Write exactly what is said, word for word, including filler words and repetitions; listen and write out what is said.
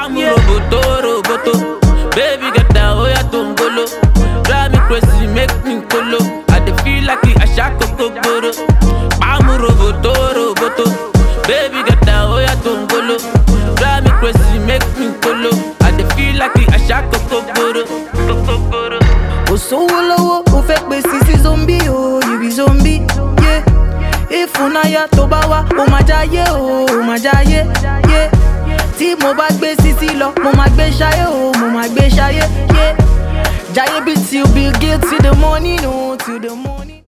Pamu roboto, roboto. Baby get down, oh yeah, tombolo. Drive me crazy, make me colo. I dey feel like I shaka kokoro. Pamu roboto, roboto. Baby get down, oh yeah, tombolo. Drive me crazy, make me colo. I dey feel like I shaka kokoro. Kokoro. Oh so low, oh fake me sissy zombie, oh you be zombie, yeah. If unaya tobawa, oh my jaye, oh my jaye, yeah. Tí mo bá gbé sisi lọ, mo máa gbé ṣayé, oh mo máa gbé ṣayé, yeah. Jaye be till Bill Gates till the morning, oh till the morning.